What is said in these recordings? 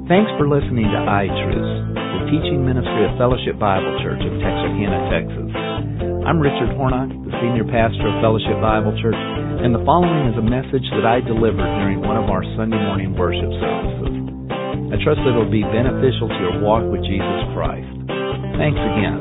Thanks for listening to iTruth, the teaching ministry of Fellowship Bible Church of Texarkana, Texas. I'm Richard Hornock, the senior pastor of Fellowship Bible Church, and the following is a message that I delivered during one of our Sunday morning worship services. I trust that it will be beneficial to your walk with Jesus Christ. Thanks again.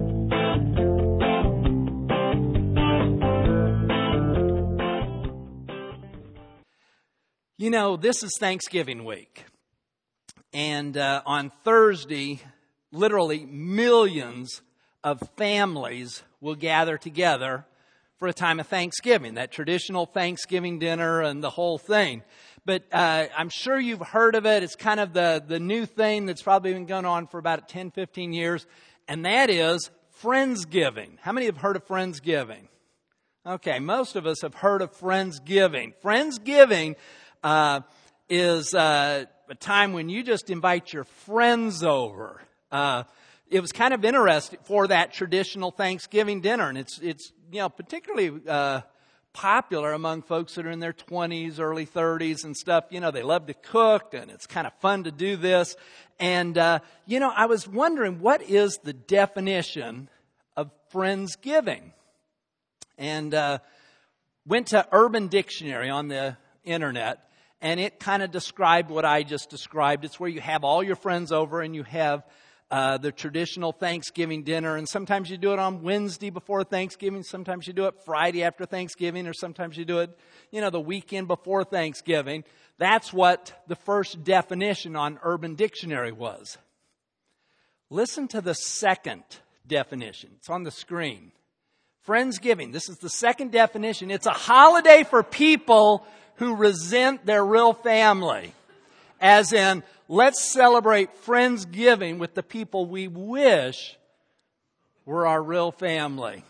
You know, this is Thanksgiving week. And on Thursday, literally millions of families will gather together for a time of Thanksgiving, that traditional Thanksgiving dinner and the whole thing. But I'm sure you've heard of it. It's kind of the new thing that's probably been going on for about 10, 15 years, and that is Friendsgiving. How many have heard of Friendsgiving? Okay, most of us have heard of Friendsgiving. Friendsgiving is a time when you just invite your friends over. It was kind of interesting for that traditional Thanksgiving dinner, and it's particularly popular among folks that are in their 20s, early 30s and stuff. You know, they love to cook, and it's kind of fun to do this. And I was wondering, what is the definition of Friendsgiving? And went to Urban Dictionary on the internet, and it kind of described what I just described. It's where you have all your friends over and you have the traditional Thanksgiving dinner. And sometimes you do it on Wednesday before Thanksgiving. Sometimes you do it Friday after Thanksgiving. Or sometimes you do it, the weekend before Thanksgiving. That's what the first definition on Urban Dictionary was. Listen to the second definition. It's on the screen. Friendsgiving. This is the second definition. It's a holiday for people who resent their real family. As in, let's celebrate Friendsgiving with the people we wish were our real family.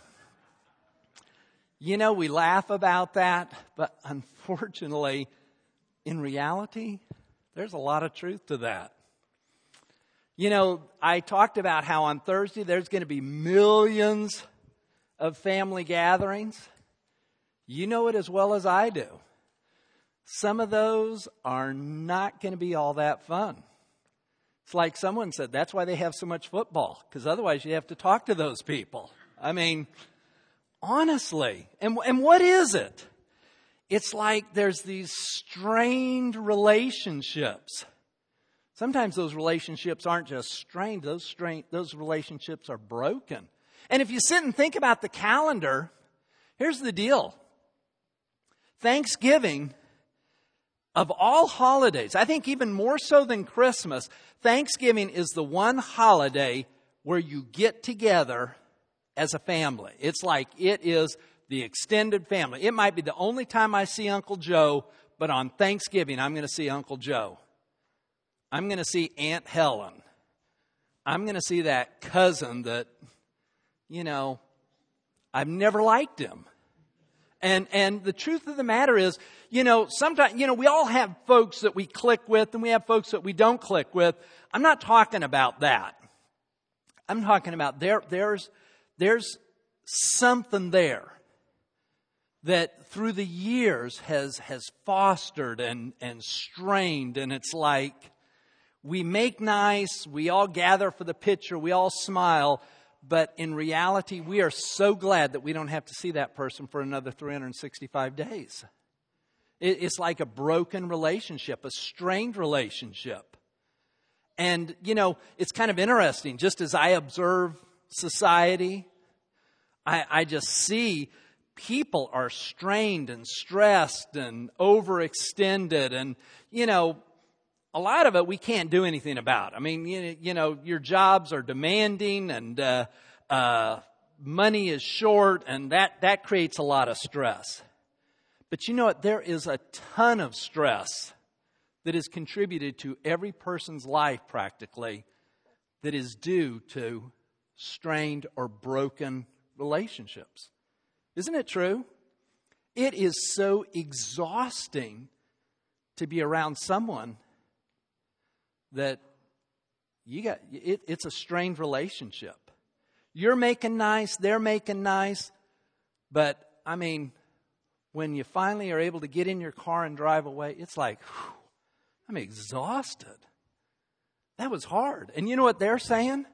We laugh about that, but unfortunately, in reality, there's a lot of truth to that. I talked about how on Thursday there's going to be millions of family gatherings. You know it as well as I do. Some of those are not going to be all that fun. It's like someone said, that's why they have so much football, because otherwise you have to talk to those people. I mean, honestly. And what is it? It's like there's these strained relationships. Sometimes those relationships aren't just strained, those relationships are broken. And if you sit and think about the calendar, here's the deal. Thanksgiving, of all holidays, I think even more so than Christmas, Thanksgiving is the one holiday where you get together as a family. It's like it is the extended family. It might be the only time I see Uncle Joe, but on Thanksgiving, I'm going to see Uncle Joe. I'm going to see Aunt Helen. I'm going to see that cousin that, I've never liked him. And the truth of the matter is, sometimes, we all have folks that we click with and we have folks that we don't click with. I'm not talking about that. I'm talking about there's something there that through the years has fostered and strained. And it's like we make nice, we all gather for the picture, we all smile. But in reality, we are so glad that we don't have to see that person for another 365 days. It's like a broken relationship, a strained relationship. And, it's kind of interesting. Just as I observe society, I just see people are strained and stressed and overextended. And, a lot of it we can't do anything about. I mean, your jobs are demanding and money is short, and that creates a lot of stress. But you know what? There is a ton of stress that is contributed to every person's life practically that is due to strained or broken relationships. Isn't it true? It is so exhausting to be around someone that it's a strained relationship. You're making nice, they're making nice, but I mean, when you finally are able to get in your car and drive away, it's like, whew, I'm exhausted. That was hard. And you know what they're saying?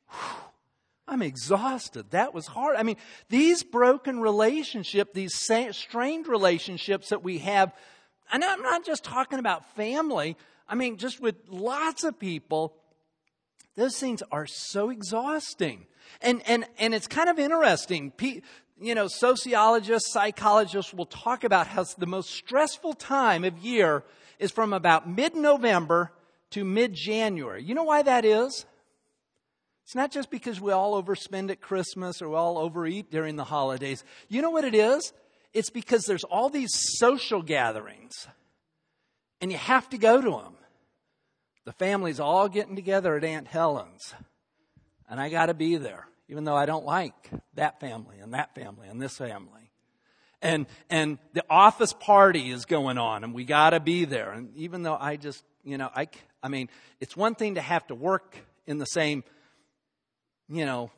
I'm exhausted. That was hard. I mean, these broken relationships, these strained relationships that we have, and I'm not just talking about family. I mean, just with lots of people, those things are so exhausting. And it's kind of interesting. You know, sociologists, psychologists will talk about how the most stressful time of year is from about mid-November to mid-January. You know why that is? It's not just because we all overspend at Christmas or we all overeat during the holidays. You know what it is? It's because there's all these social gatherings, and you have to go to them. The family's all getting together at Aunt Helen's, and I got to be there, even though I don't like that family and this family. And the office party is going on, and we got to be there. And even though I just, you know, I mean, it's one thing to have to work in the same, you know,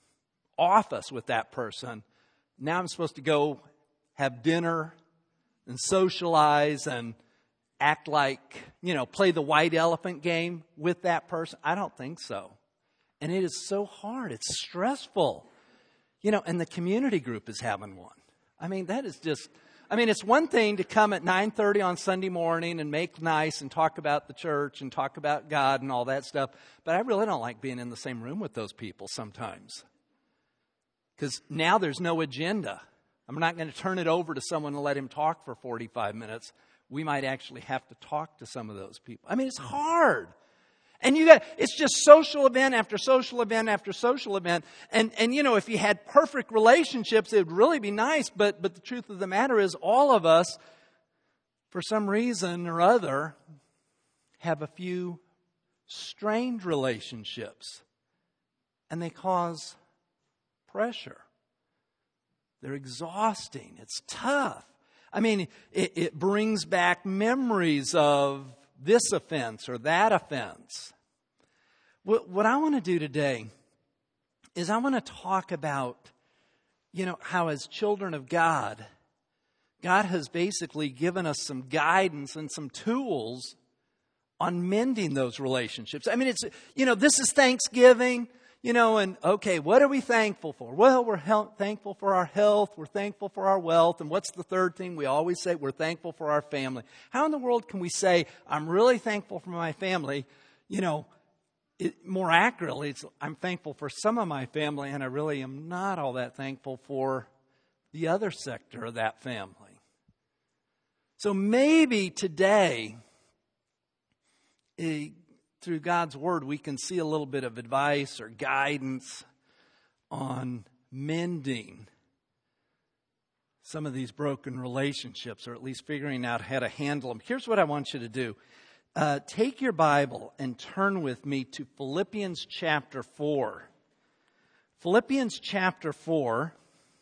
office with that person. Now I'm supposed to go have dinner and socialize and act like, you know, play the white elephant game with that person. I don't think so. And it is so hard. It's stressful. You know, and the community group is having one. I mean, that is just, I mean, it's one thing to come at 9:30 on Sunday morning and make nice and talk about the church and talk about God and all that stuff. But I really don't like being in the same room with those people sometimes. Because now there's no agenda. I'm not going to turn it over to someone and let him talk for 45 minutes. We might actually have to talk to some of those people. I mean, it's hard. And it's just social event after social event after social event. And you know, if you had perfect relationships, it would really be nice. But the truth of the matter is, all of us, for some reason or other, have a few strained relationships. And they cause pressure. They're exhausting. It's tough. I mean, it brings back memories of this offense or that offense. What I want to do today is I want to talk about, you know, how as children of God, God has basically given us some guidance and some tools on mending those relationships. I mean, it's, you know, this is Thanksgiving, you know, and okay, what are we thankful for? Well, we're thankful for our health. We're thankful for our wealth. And what's the third thing? We always say we're thankful for our family. How in the world can we say, I'm really thankful for my family? You know, more accurately, I'm thankful for some of my family, and I really am not all that thankful for the other sector of that family. So maybe today, through God's Word, we can see a little bit of advice or guidance on mending some of these broken relationships, or at least figuring out how to handle them. Here's what I want you to do. Take your Bible and turn with me to Philippians chapter 4. Philippians chapter 4.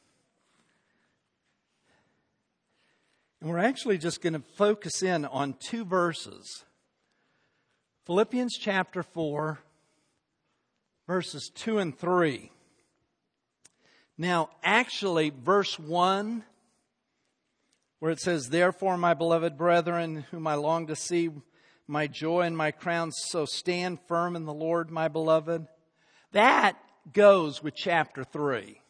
And we're actually just going to focus in on two verses. Philippians chapter 4, verses 2 and 3. Now, actually, verse 1, where it says, "Therefore, my beloved brethren, whom I long to see, my joy and my crown, so stand firm in the Lord, my beloved." That goes with chapter 3.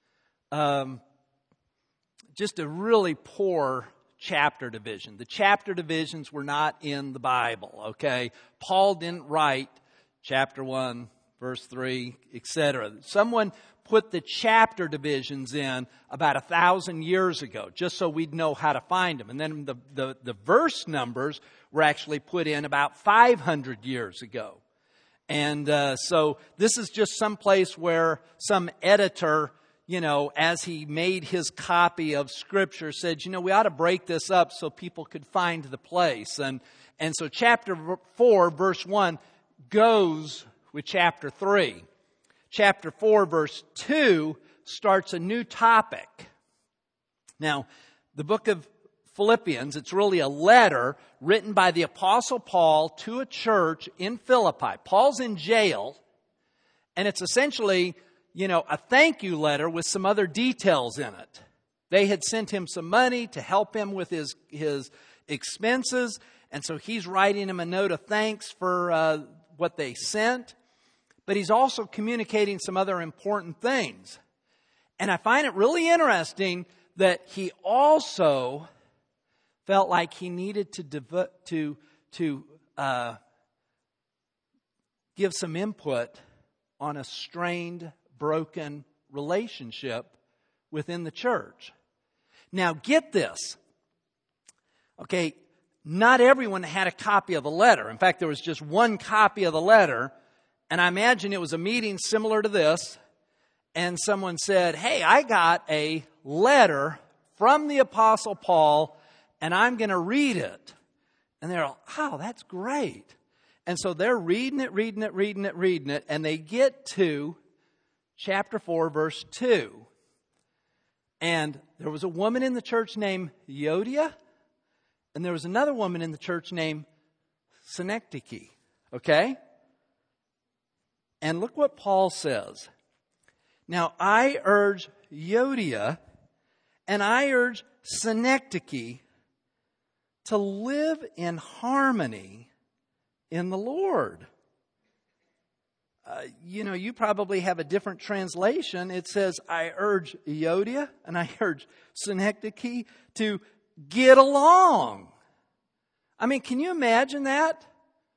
Just a really poor chapter division. The chapter divisions were not in the Bible, okay? Paul didn't write chapter 1, verse 3, etc. Someone put the chapter divisions in about 1,000 years ago, just so we'd know how to find them. And then the verse numbers were actually put in about 500 years ago. And so this is just some place where some editor, you know, as he made his copy of Scripture, said, you know, we ought to break this up so people could find the place. And so chapter 4, verse 1 goes with chapter 3. Chapter 4, verse 2 starts a new topic. Now, the book of Philippians, it's really a letter written by the Apostle Paul to a church in Philippi. Paul's in jail, and it's essentially, you know, a thank you letter with some other details in it. They had sent him some money to help him with his expenses, and so he's writing him a note of thanks for what they sent, but he's also communicating some other important things. And I find it really interesting that he also felt like he needed to give some input on a strained, broken relationship within the church. Now, get this. Okay, not everyone had a copy of the letter. In fact, there was just one copy of the letter, and I imagine it was a meeting similar to this, and someone said, hey, I got a letter from the Apostle Paul, and I'm going to read it. And they're like, oh, that's great. And so they're reading it, and they get to chapter 4, verse 2. And there was a woman in the church named Euodia, and there was another woman in the church named Synecdoche. Okay? And look what Paul says. Now, I urge Euodia and I urge Synecdoche to live in harmony in the Lord. You probably have a different translation. It says, I urge Euodia and I urge Synecdoche to get along. I mean, can you imagine that?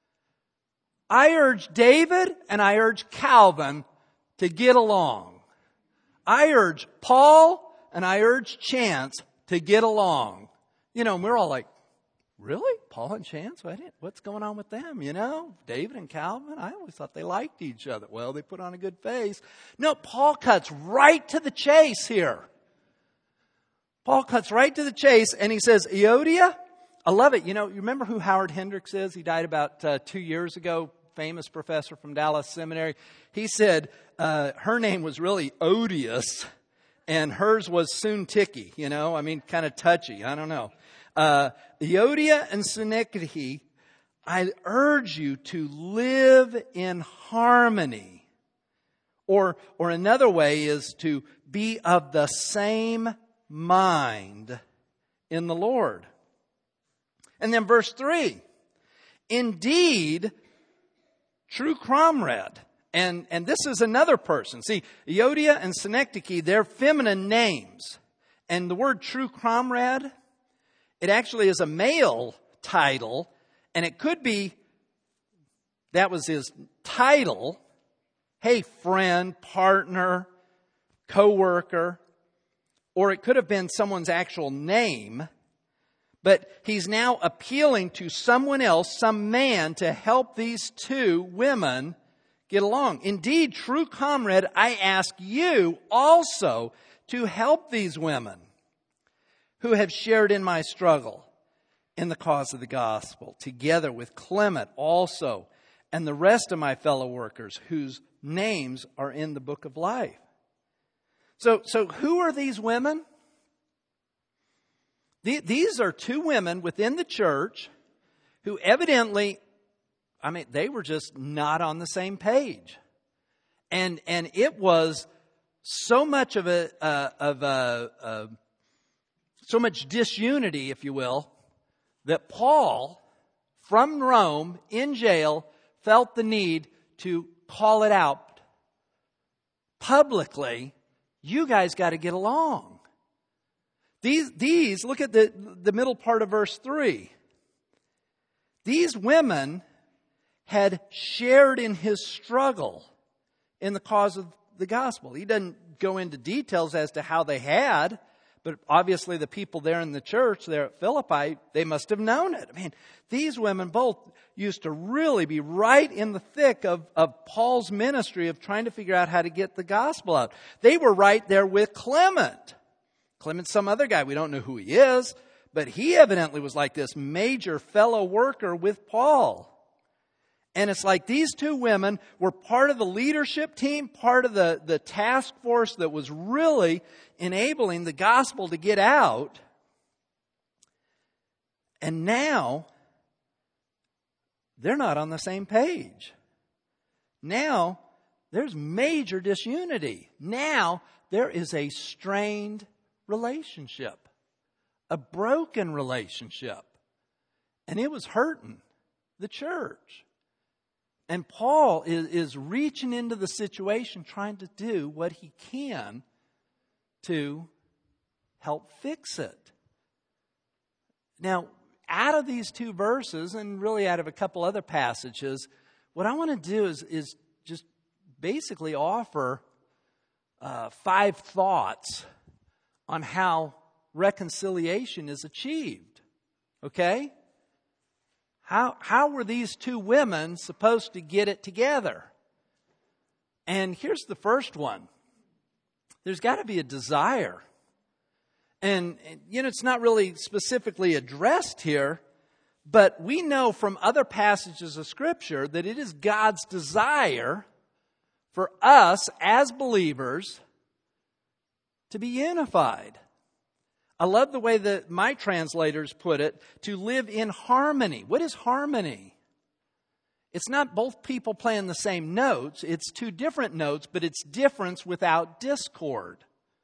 I urge David and I urge Calvin to get along. I urge Paul and I urge Chance to get along. And we're all like, really? Paul and Chance? What's going on with them? David and Calvin? I always thought they liked each other. Well, they put on a good face. No, Paul cuts right to the chase here. Paul cuts right to the chase and he says, Euodia, I love it. You remember who Howard Hendricks is? He died about 2 years ago, famous professor from Dallas Seminary. He said her name was really odious and hers was Soon-Ticky, kind of touchy. I don't know. Euodia and Synecdoche, I urge you to live in harmony. Or another way is to be of the same mind in the Lord. And then verse 3, indeed, true comrade. And this is another person. See, Euodia and Synecdoche, they're feminine names. And the word true comrade, it actually is a male title, and it could be, that was his title. Hey, friend, partner, co-worker. Or it could have been someone's actual name. But he's now appealing to someone else, some man, to help these two women get along. Indeed, true comrade, I ask you also to help these women who have shared in my struggle in the cause of the gospel, together with Clement also, and the rest of my fellow workers whose names are in the book of life. So who are these women? These are two women within the church who evidently, they were just not on the same page. And it was so much so much disunity, if you will, that Paul, from Rome, in jail, felt the need to call it out publicly. You guys got to get along. These, look at the middle part of verse 3. These women had shared in his struggle in the cause of the gospel. He doesn't go into details as to how they had, but obviously the people there in the church there at Philippi, they must have known it. These women both used to really be right in the thick of Paul's ministry of trying to figure out how to get the gospel out. They were right there with Clement. Clement's some other guy. We don't know who he is, but he evidently was like this major fellow worker with Paul. And it's like these two women were part of the leadership team, part of the task force that was really enabling the gospel to get out. And now, they're not on the same page. Now, there's major disunity. Now, there is a strained relationship, a broken relationship. And it was hurting the church. And Paul is reaching into the situation, trying to do what he can to help fix it. Now, out of these two verses, and really out of a couple other passages, what I want to do is just basically offer 5 thoughts on how reconciliation is achieved. Okay? How were these two women supposed to get it together? And here's the first one. There's got to be a desire. And, it's not really specifically addressed here, but we know from other passages of Scripture that it is God's desire for us as believers to be unified. I love the way that my translators put it, to live in harmony. What is harmony? It's not both people playing the same notes. It's 2 different notes, but it's difference without discord.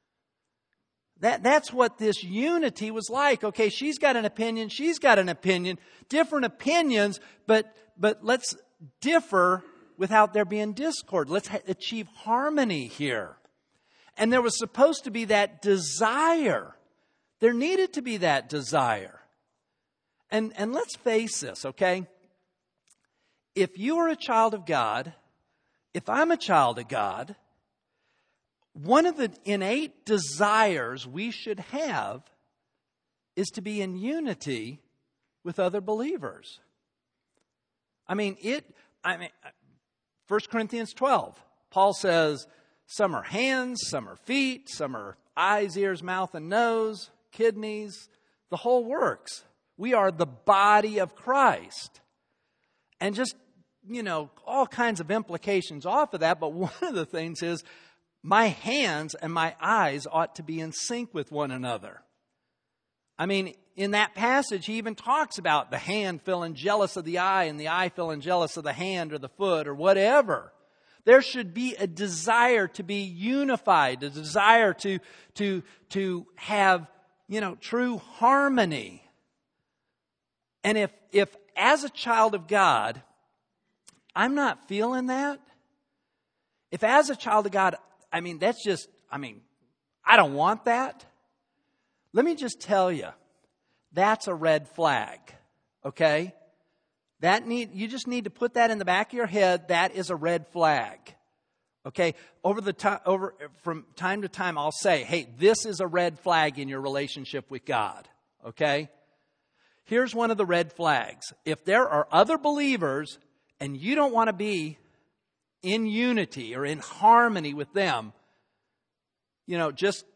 That's what this unity was like. Okay, she's got an opinion, she's got an opinion, different opinions, but let's differ without there being discord. Let's achieve harmony here. And there was supposed to be that desire. There needed to be that desire. And let's face this, okay? If you are a child of God, if I'm a child of God, one of the innate desires we should have is to be in unity with other believers. 1 Corinthians 12, Paul says, some are hands, some are feet, some are eyes, ears, mouth, and nose, kidneys, the whole works. We are the body of Christ. And just, all kinds of implications off of that, but one of the things is, my hands and my eyes ought to be in sync with one another. In that passage, he even talks about the hand feeling jealous of the eye and the eye feeling jealous of the hand or the foot or whatever. There should be a desire to be unified, a desire to have, true harmony. And if as a child of God, I'm not feeling that, if as a child of God, I don't want that. Let me just tell you, that's a red flag, okay? You just need to put that in the back of your head. That is a red flag, okay? From time to time, I'll say, hey, this is a red flag in your relationship with God, okay? Here's one of the red flags. If there are other believers and you don't want to be in unity or in harmony with them, just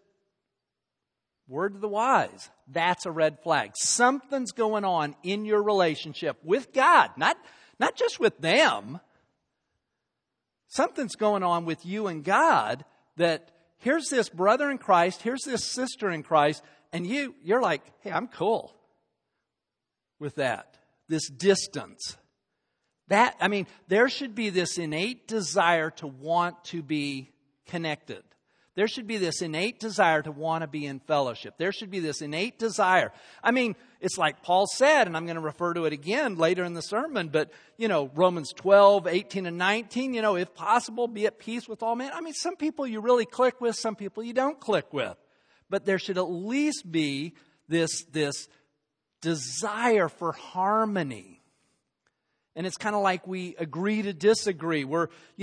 word to the wise, that's a red flag. Something's going on in your relationship with God, not just with them. Something's going on with you and God, that here's this brother in Christ, here's this sister in Christ, and you're like, hey, I'm cool with that, this distance. There should be this innate desire to want to be connected. There should be this innate desire to want to be in fellowship. There should be this innate desire. It's like Paul said, and I'm going to refer to it again later in the sermon, but, Romans 12, 18 and 19, if possible, be at peace with all men. Some people you really click with, some people you don't click with. But there should at least be this desire for harmony. And it's kind of like we agree to disagree. We're, we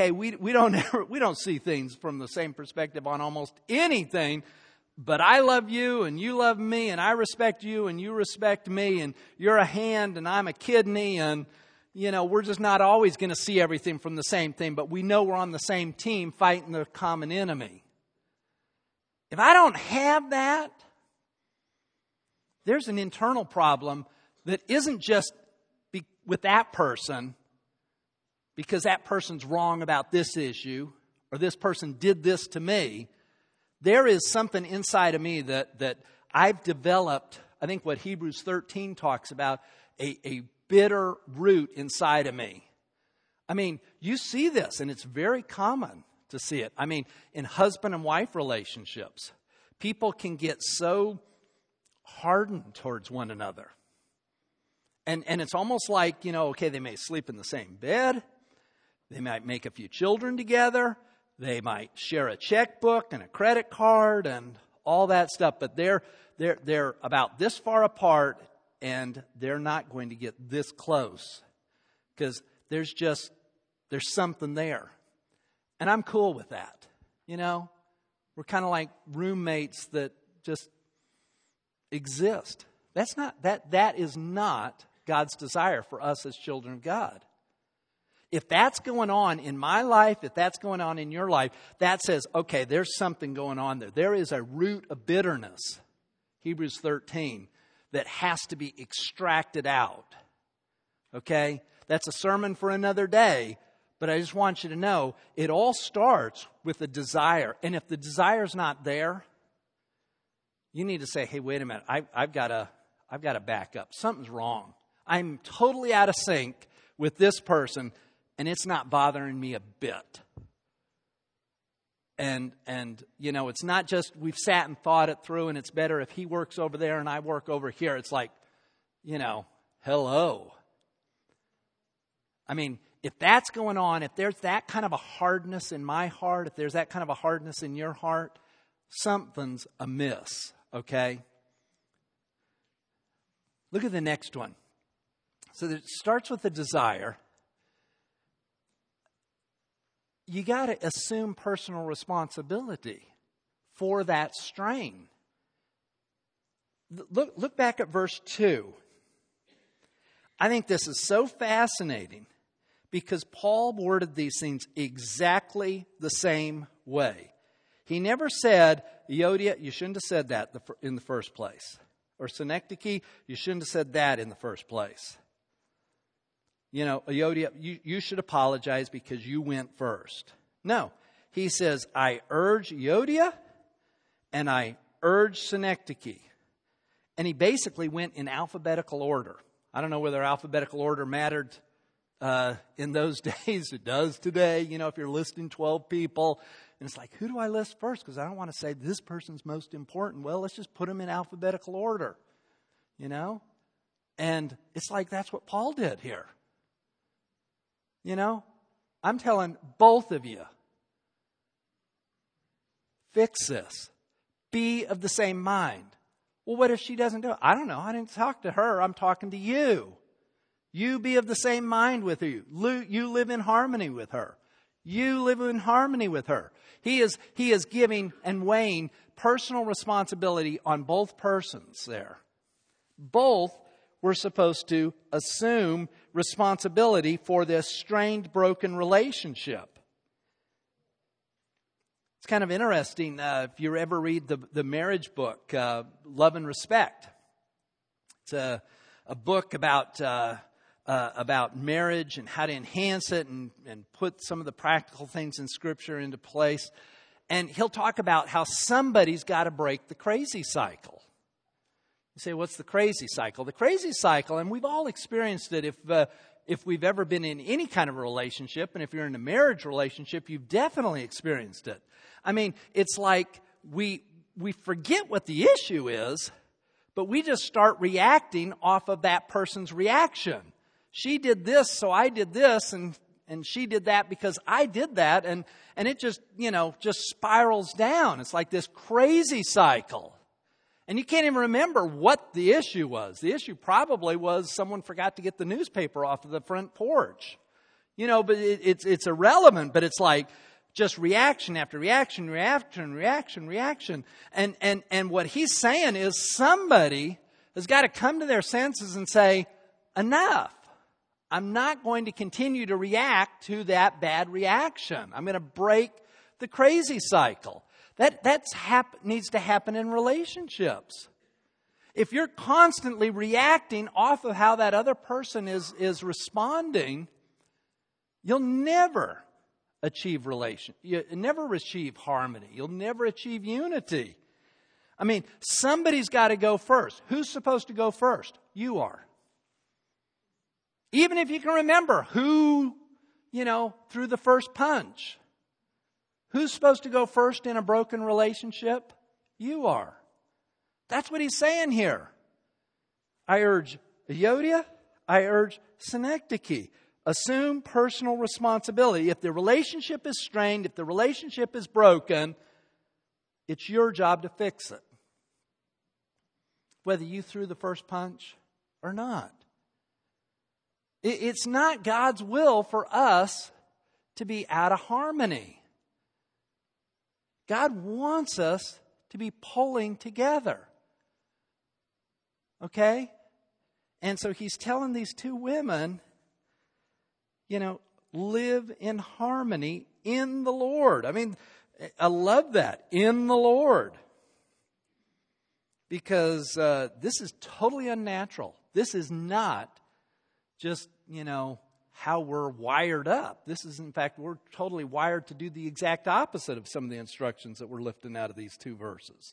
don't see things from the same perspective on almost anything. But I love you and you love me and I respect you and you respect me and you're a hand and I'm a kidney and, we're just not always going to see everything from the same thing. But we know we're on the same team fighting the common enemy. If I don't have that, there's an internal problem that isn't just with that person, because that person's wrong about this issue, or this person did this to me. There is something inside of me that I've developed, I think what Hebrews 13 talks about, a bitter root inside of me. You see this, and it's very common to see it. In husband and wife relationships, people can get so hardened towards one another. And it's almost like, okay, they may sleep in the same bed. They might make a few children together. They might share a checkbook and a credit card and all that stuff. But they're about this far apart, and they're not going to get this close because there's something there. And I'm cool with that. We're kind of like roommates that just exist. That is not God's desire for us as children of God. If that's going on in my life, if that's going on in your life, that says, okay, there's something going on there. There is a root of bitterness, Hebrews 13, that has to be extracted out. Okay? That's a sermon for another day, but I just want you to know it all starts with a desire. And if the desire's not there, you need to say, hey, wait a minute, I've got to back up. Something's wrong. I'm totally out of sync with this person, and it's not bothering me a bit. And it's not just we've sat and thought it through, and it's better if he works over there and I work over here. It's like, hello. I mean, if that's going on, if there's that kind of a hardness in my heart, if there's that kind of a hardness in your heart, something's amiss, okay? Look at the next one. So it starts with the desire. You got to assume personal responsibility for that strain. Look back at verse 2. I think this is so fascinating because Paul worded these things exactly the same way. He never said, Euodia, you shouldn't have said that in the first place. Or Synecdoche, you shouldn't have said that in the first place. Euodia, you should apologize because you went first. No. He says, I urge Euodia and I urge Synecdoche. And he basically went in alphabetical order. I don't know whether alphabetical order mattered in those days. It does today. If you're listing 12 people, and it's like, who do I list first? Because I don't want to say this person's most important. Well, let's just put them in alphabetical order. And it's like that's what Paul did here. I'm telling both of you, fix this. Be of the same mind. Well, what if she doesn't do it? I don't know. I didn't talk to her. I'm talking to you. You be of the same mind with her. You live in harmony with her. You live in harmony with her. He is giving and weighing personal responsibility on both persons there. Both were supposed to assume responsibility for this strained, broken relationship. It's kind of interesting if you ever read the marriage book, Love and Respect. It's a book about marriage and how to enhance it and put some of the practical things in Scripture into place. And he'll talk about how somebody's got to break the crazy cycle. You say, what's the crazy cycle? The crazy cycle, and we've all experienced it if we've ever been in any kind of a relationship, and if you're in a marriage relationship, you've definitely experienced it. I mean, it's like we forget what the issue is, but we just start reacting off of that person's reaction. She did this, so I did this, and she did that because I did that, and it just spirals down. It's like this crazy cycle. And you can't even remember what the issue was. The issue probably was someone forgot to get the newspaper off of the front porch. But it's irrelevant, but it's like just reaction after reaction. And what he's saying is somebody has got to come to their senses and say, enough. I'm not going to continue to react to that bad reaction. I'm going to break the crazy cycle. That needs to happen in relationships. If you're constantly reacting off of how that other person is responding, you'll never achieve you'll never achieve harmony. You'll never achieve unity. I mean, somebody's got to go first. Who's supposed to go first? You are. Even if you can remember who, threw the first punch. Who's supposed to go first in a broken relationship? You are. That's what he's saying here. I urge Euodia. I urge synecdoche. Assume personal responsibility. If the relationship is strained, if the relationship is broken, it's your job to fix it. Whether you threw the first punch or not. It's not God's will for us to be out of harmony. God wants us to be pulling together. Okay? And so He's telling these two women, live in harmony in the Lord. I mean, I love that. In the Lord. Because this is totally unnatural. This is not just, how we're wired up. This is, in fact, we're totally wired to do the exact opposite of some of the instructions that we're lifting out of these two verses.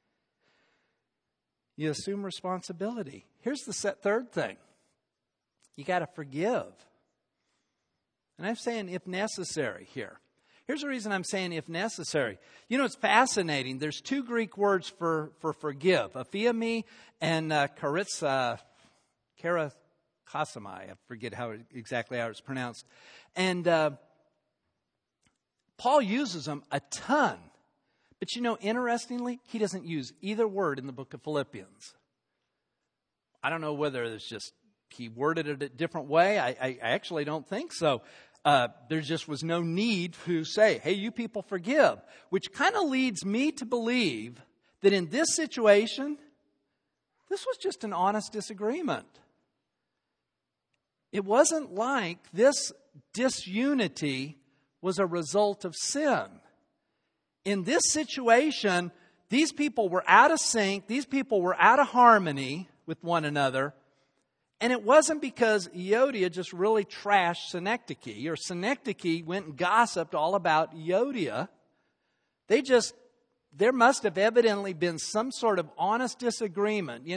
You assume responsibility. Here's the third thing. You got to forgive. And I'm saying if necessary here. Here's the reason I'm saying if necessary. It's fascinating. There's two Greek words for forgive. Aphiemi and charismai. I forget exactly how it's pronounced. And Paul uses them a ton. But interestingly, he doesn't use either word in the book of Philippians. I don't know whether it's just he worded it a different way. I actually don't think so. There just was no need to say, hey, you people forgive. Which kind of leads me to believe that in this situation, this was just an honest disagreement. It wasn't like this disunity was a result of sin. In this situation, these people were out of sync. These people were out of harmony with one another. And it wasn't because Euodia just really trashed Synecdoche, or Synecdoche went and gossiped all about Euodia. There must have evidently been some sort of honest disagreement.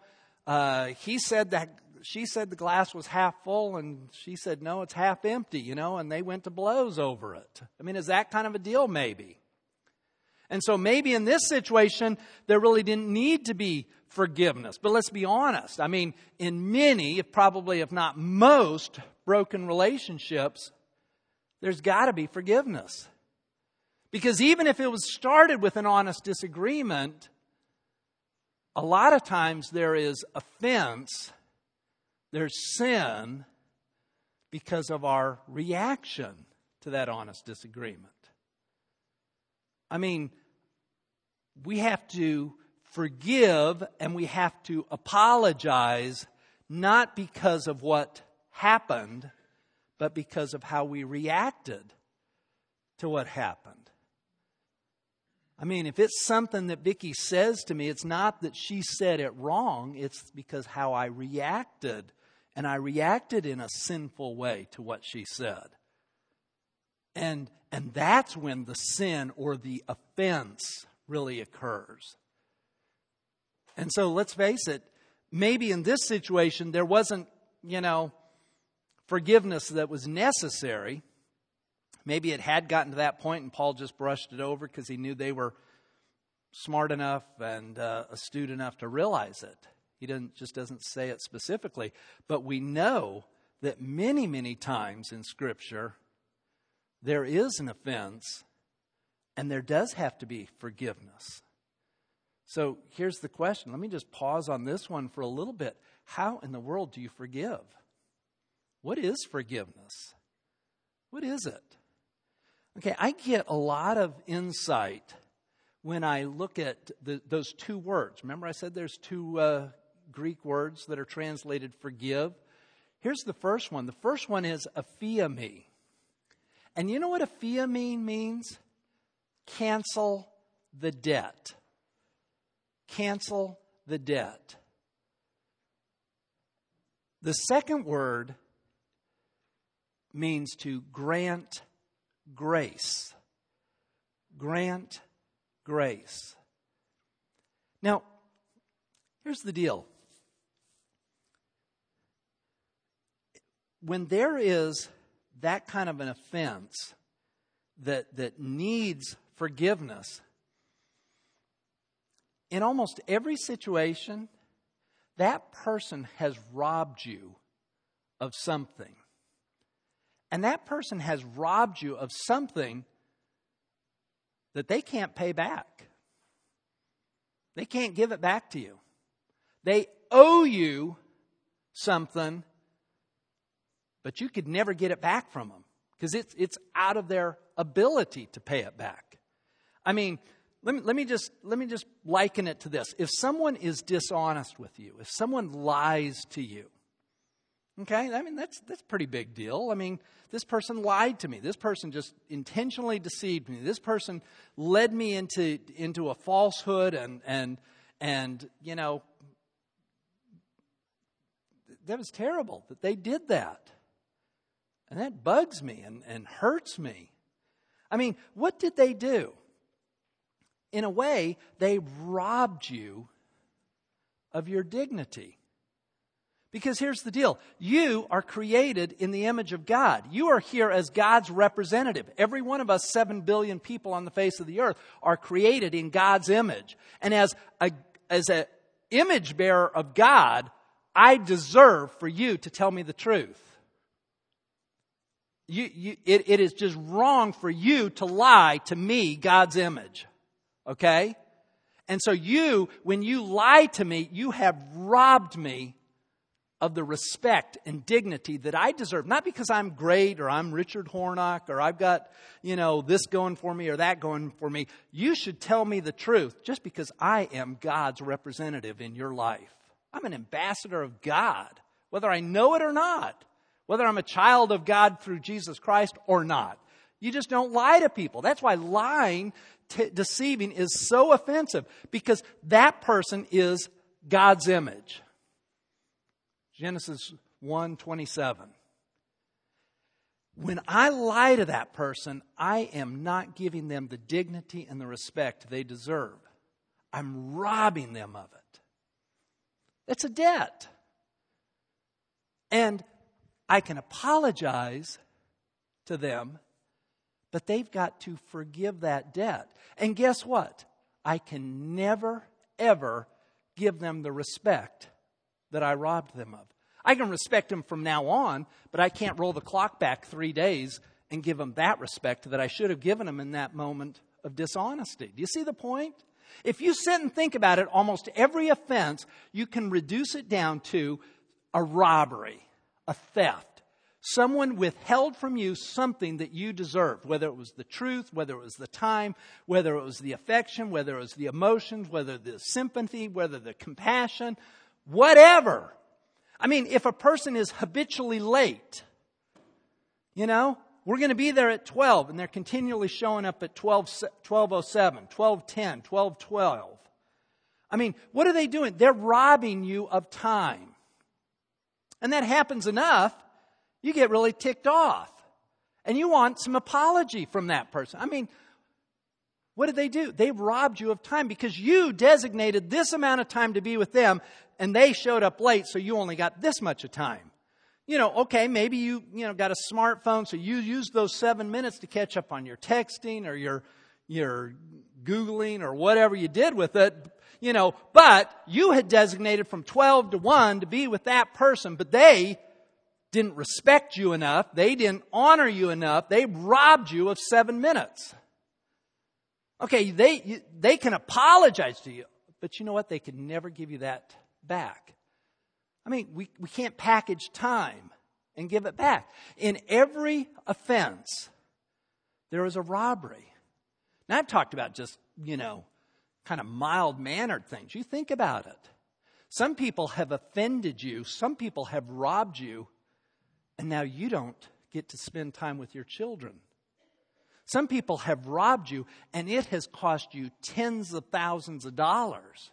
She said the glass was half full, and she said, no, it's half empty, and they went to blows over it. I mean, is that kind of a deal? Maybe. And so maybe in this situation, there really didn't need to be forgiveness. But let's be honest. I mean, in many, if not most, broken relationships, there's got to be forgiveness. Because even if it was started with an honest disagreement, a lot of times there is offense, there's sin, because of our reaction to that honest disagreement. I mean, we have to forgive and we have to apologize, not because of what happened, but because of how we reacted to what happened. I mean, if it's something that Vicki says to me, it's not that she said it wrong, it's because how I reacted. And I reacted in a sinful way to what she said. And that's when the sin or the offense really occurs. And so let's face it, maybe in this situation there wasn't, forgiveness that was necessary. Maybe it had gotten to that point and Paul just brushed it over because he knew they were smart enough and astute enough to realize it. He just doesn't say it specifically. But we know that many, many times in Scripture, there is an offense and there does have to be forgiveness. So here's the question. Let me just pause on this one for a little bit. How in the world do you forgive? What is forgiveness? What is it? Okay, I get a lot of insight when I look at those two words. Remember I said there's two Greek words that are translated forgive? Here's the first one. The first one is aphiemi. And you know what aphiemi means? Cancel the debt. Cancel the debt. The second word means to grant grace. Grant grace. Now, here's the deal. When there is that kind of an offense that needs forgiveness, in almost every situation, that person has robbed you of something. And that person has robbed you of something that they can't pay back. They can't give it back to you. They owe you something, but you could never get it back from them because it's out of their ability to pay it back. I mean, let me just liken it to this. If someone is dishonest with you, if someone lies to you, okay, I mean that's a pretty big deal. I mean, this person lied to me. This person just intentionally deceived me. This person led me into a falsehood and you know, that was terrible that they did that. And that bugs me and hurts me. I mean, what did they do? In a way, they robbed you of your dignity. Because here's the deal. You are created in the image of God. You are here as God's representative. Every one of us, 7 billion people on the face of the earth, are created in God's image. And as an image bearer of God, I deserve for you to tell me the truth. It is just wrong for you to lie to me, God's image. Okay? And so when you lie to me, you have robbed me of the respect and dignity that I deserve. Not because I'm great or I'm Richard Hornock or I've got, this going for me or that going for me. You should tell me the truth just because I am God's representative in your life. I'm an ambassador of God, whether I know it or not. Whether I'm a child of God through Jesus Christ or not. You just don't lie to people. That's why lying, deceiving is so offensive. Because that person is God's image. Genesis 1:27. When I lie to that person, I am not giving them the dignity and the respect they deserve. I'm robbing them of it. It's a debt. And I can apologize to them, but they've got to forgive that debt. And guess what? I can never, ever give them the respect that I robbed them of. I can respect them from now on, but I can't roll the clock back 3 days and give them that respect that I should have given them in that moment of dishonesty. Do you see the point? If you sit and think about it, almost every offense, you can reduce it down to a robbery. A theft. Someone withheld from you something that you deserved, whether it was the truth, whether it was the time, whether it was the affection, whether it was the emotions, whether the sympathy, whether the compassion, whatever. I mean, if a person is habitually late, we're going to be there at 12 and they're continually showing up at 12:07, 12:10, 12:12. I mean, what are they doing? They're robbing you of time. And that happens enough, you get really ticked off. And you want some apology from that person. I mean, what did they do? They robbed you of time because you designated this amount of time to be with them and they showed up late, so you only got this much of time. Okay, maybe you got a smartphone, so you used those 7 minutes to catch up on your texting or your Googling or whatever you did with it. But you had designated from 12 to 1 to be with that person, but they didn't respect you enough. They didn't honor you enough. They robbed you of 7 minutes. Okay, they can apologize to you, but you know what? They can never give you that back. I mean, we can't package time and give it back. In every offense, there is a robbery. Now, I've talked about just, kind of mild-mannered things. You think about it. Some people have offended you. Some people have robbed you. And now you don't get to spend time with your children. Some people have robbed you, and it has cost you tens of thousands of dollars.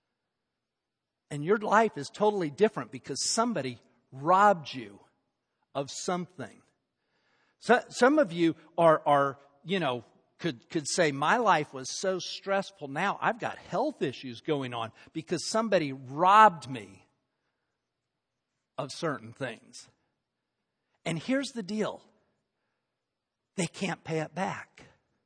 And your life is totally different because somebody robbed you of something. So, some of you are could say, my life was so stressful. Now I've got health issues going on because somebody robbed me of certain things. And here's the deal. They can't pay it back.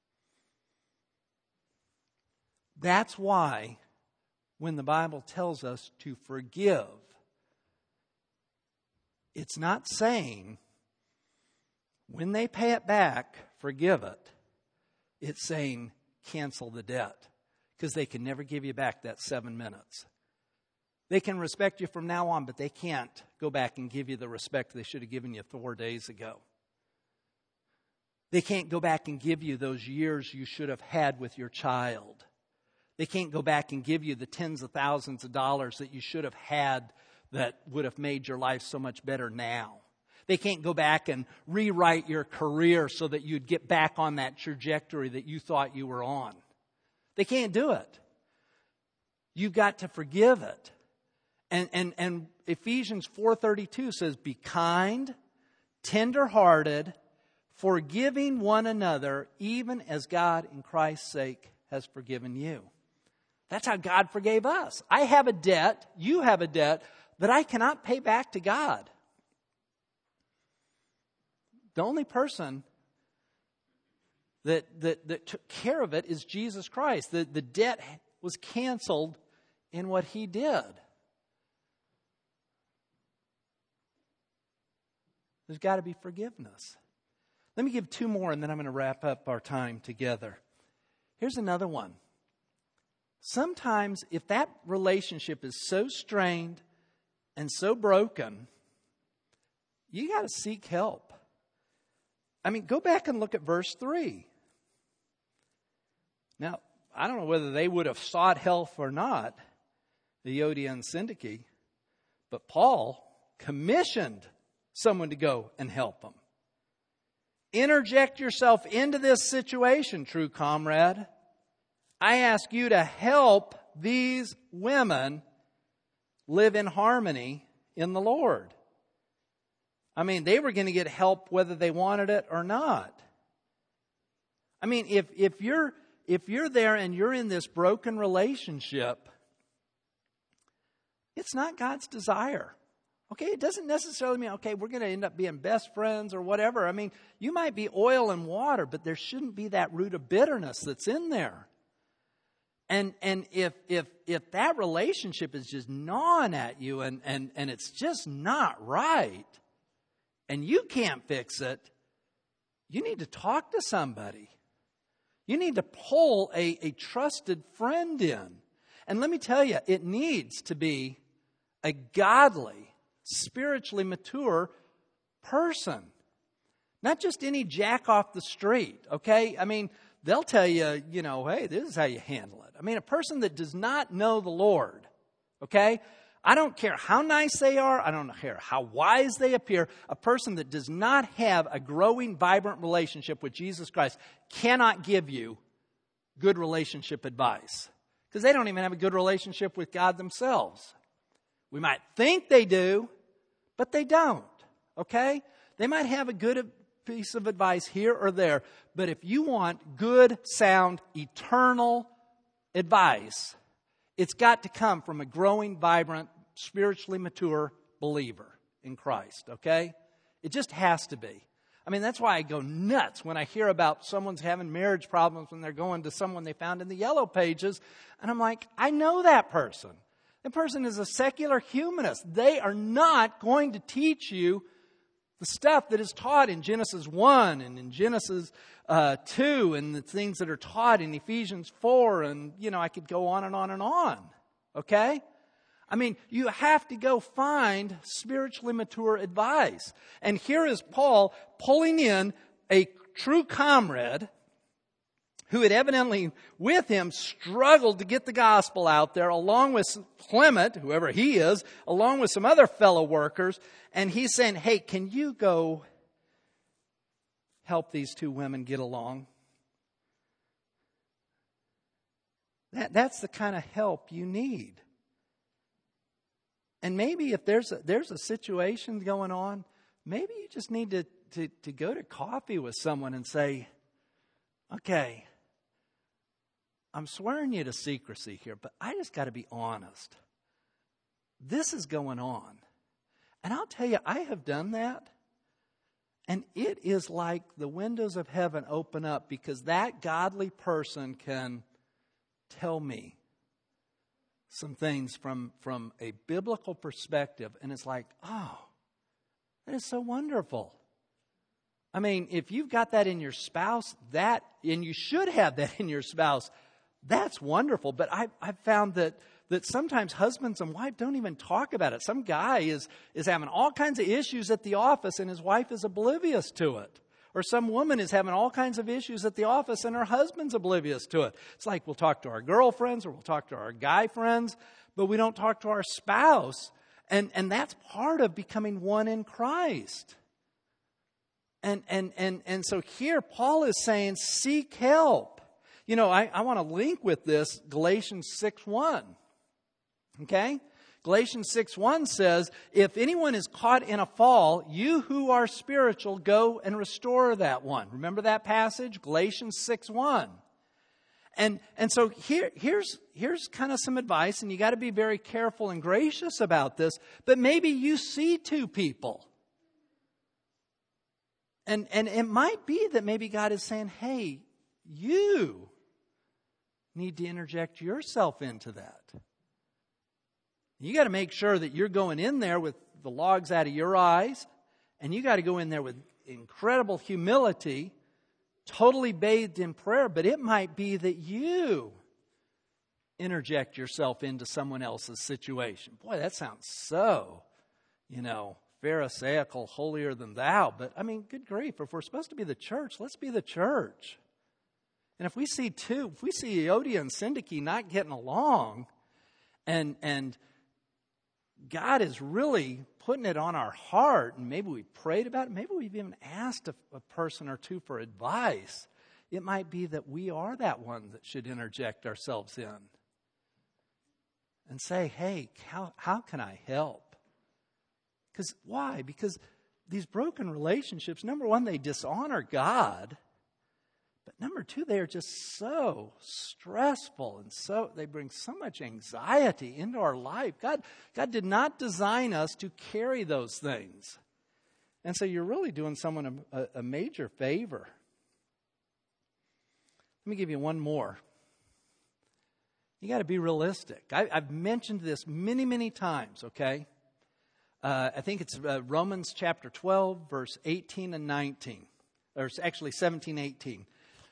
That's why when the Bible tells us to forgive, It's not saying when they pay it back, forgive it. It's saying cancel the debt, because they can never give you back that 7 minutes. They can respect you from now on, but they can't go back and give you the respect they should have given you 4 days ago. They can't go back and give you those years you should have had with your child. They can't go back and give you the tens of thousands of dollars that you should have had that would have made your life so much better now. They can't go back and rewrite your career so that you'd get back on that trajectory that you thought you were on. They can't do it. You've got to forgive it. And Ephesians 4:32 says, be kind, tender-hearted, forgiving one another, even as God in Christ's sake has forgiven you. That's how God forgave us. I have a debt, you have a debt that I cannot pay back to God. The only person that took care of it is Jesus Christ. The debt was canceled in what He did. There's got to be forgiveness. Let me give 2 more and then I'm going to wrap up our time together. Here's another one. Sometimes if that relationship is so strained and so broken, you got to seek help. I mean, go back and look at verse 3. Now, I don't know whether they would have sought help or not, the Euodia and Syntyche, but Paul commissioned someone to go and help them. Interject yourself into this situation, true comrade. I ask you to help these women live in harmony in the Lord. I mean, they were going to get help whether they wanted it or not. I mean, if you're there and you're in this broken relationship, it's not God's desire. Okay, it doesn't necessarily mean, okay, we're going to end up being best friends or whatever. I mean, you might be oil and water, but there shouldn't be that root of bitterness that's in there. And if that relationship is just gnawing at you and it's just not right, and you can't fix it, you need to talk to somebody. You need to pull a trusted friend in. And let me tell you, it needs to be a godly, spiritually mature person. Not just any jack off the street, okay? I mean, they'll tell you, hey, this is how you handle it. I mean, a person that does not know the Lord, okay? I don't care how nice they are. I don't care how wise they appear. A person that does not have a growing, vibrant relationship with Jesus Christ cannot give you good relationship advice. Because they don't even have a good relationship with God themselves. We might think they do, but they don't, okay? They might have a good piece of advice here or there, but if you want good, sound, eternal advice, it's got to come from a growing, vibrant, spiritually mature believer in Christ, okay? It just has to be. I mean, that's why I go nuts when I hear about someone's having marriage problems when they're going to someone they found in the yellow pages. And I'm like, I know that person. That person is a secular humanist. They are not going to teach you the stuff that is taught in Genesis 1 and in Genesis 2 and the things that are taught in Ephesians 4. And, I could go on and on and on. Okay? I mean, you have to go find spiritually mature advice. And here is Paul pulling in a true comrade who had evidently with him struggled to get the gospel out there, along with Clement, whoever he is, along with some other fellow workers. And he's saying, hey, can you go help these 2 women get along? That's the kind of help you need. And maybe if there's a situation going on, maybe you just need to go to coffee with someone and say, okay, I'm swearing you to secrecy here, but I just got to be honest. This is going on. And I'll tell you, I have done that. And it is like the windows of heaven open up, because that godly person can tell me some things from a biblical perspective. And it's like, oh, That is so wonderful. I mean, if you've got that in your spouse, and you should have that in your spouse, that's wonderful. But I've found that sometimes husbands and wives don't even talk about it. Some guy is having all kinds of issues at the office and his wife is oblivious to it. Or some woman is having all kinds of issues at the office and her husband's oblivious to it. It's like we'll talk to our girlfriends or we'll talk to our guy friends, but we don't talk to our spouse. And that's part of becoming one in Christ. And so here Paul is saying, seek help. You know, I want to link with this Galatians 6:1. Okay? Galatians 6:1 says, if anyone is caught in a fall, you who are spiritual, go and restore that one. Remember that passage? Galatians 6:1. And so here's kind of some advice, and you got to be very careful and gracious about this, but maybe you see two people. And it might be that maybe God is saying, hey, you need to interject yourself into that. You got to make sure that you're going in there with the logs out of your eyes, and you got to go in there with incredible humility, totally bathed in prayer. But it might be that you interject yourself into someone else's situation. Boy, that sounds so, Pharisaical, holier than thou. But I mean, good grief, if we're supposed to be the church, let's be the church. And if we see Euodia and Syntyche not getting along, and God is really putting it on our heart, and maybe we prayed about it, maybe we've even asked a person or two for advice, it might be that we are that one that should interject ourselves in and say, hey, how can I help? Why? Because these broken relationships, number one, they dishonor God. But number two, they are just so stressful, and so they bring so much anxiety into our life. God did not design us to carry those things. And so you're really doing someone a major favor. Let me give you one more. You got to be realistic. I've mentioned this many, many times, okay? I think it's Romans chapter 12, verse 18 and 19. Or actually 17, 18.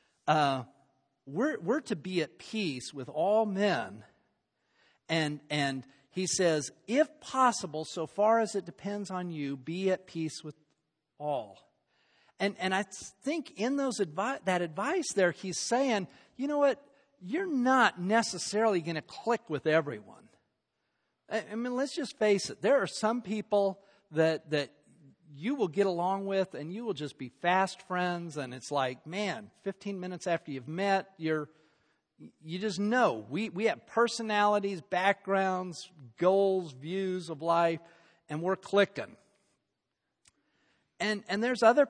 We're to be at peace with all men. And he says, if possible, so far as it depends on you, be at peace with all. And I think in that advice there, he's saying, you know what? You're not necessarily going to click with everyone. I mean, let's just face it. There are some people that you will get along with and you will just be fast friends. And it's like, man, 15 minutes after you've met, you just know. We have personalities, backgrounds, goals, views of life, and we're clicking. And there's other